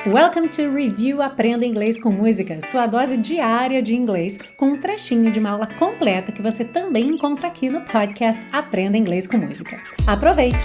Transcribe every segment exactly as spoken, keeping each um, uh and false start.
Welcome to Review Aprenda Inglês com Música, sua dose diária de inglês, com um trechinho de uma aula completa que você também encontra aqui no podcast Aprenda Inglês com Música. Aproveite!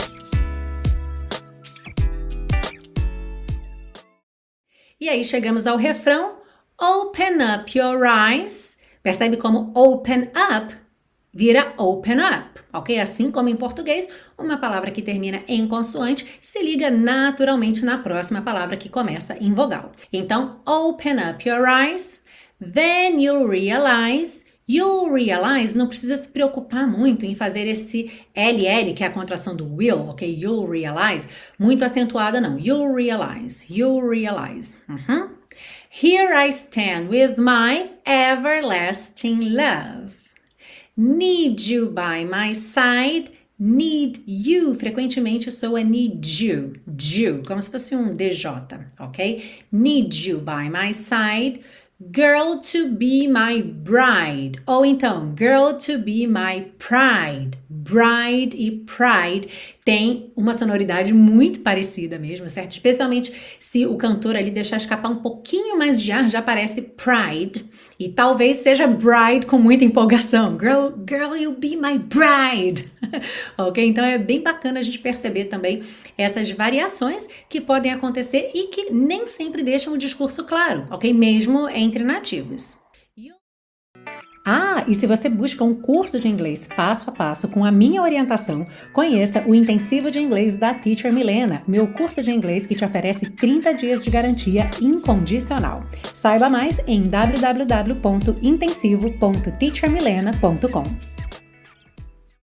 E aí chegamos ao refrão. Open up your eyes. Percebe como open up vira open up, ok? Assim como em português, uma palavra que termina em consoante se liga naturalmente na próxima palavra que começa em vogal. Então, open up your eyes, then you'll realize. You'll realize, não precisa se preocupar muito em fazer esse L L, que é a contração do will, ok? You'll realize, muito acentuada não. You'll realize, you'll realize. Uhum. Here I stand with my everlasting love. Need you by my side. Need you, frequentemente soa need you, you, como se fosse um D J, ok? Need you by my side. Girl to be my bride. Ou então, girl to be my pride. Bride e pride tem uma sonoridade muito parecida mesmo, certo? Especialmente se o cantor ali deixar escapar um pouquinho mais de ar, já parece pride. E talvez seja bride com muita empolgação. Girl, girl, you'll be my bride. Ok? Então é bem bacana a gente perceber também essas variações que podem acontecer e que nem sempre deixam o discurso claro, ok? Mesmo entre nativos. Ah, e se você busca um curso de inglês passo a passo com a minha orientação, conheça o Intensivo de Inglês da Teacher Milena, meu curso de inglês que te oferece trinta dias de garantia incondicional. Saiba mais em w w w ponto intensivo ponto teacher milena ponto com.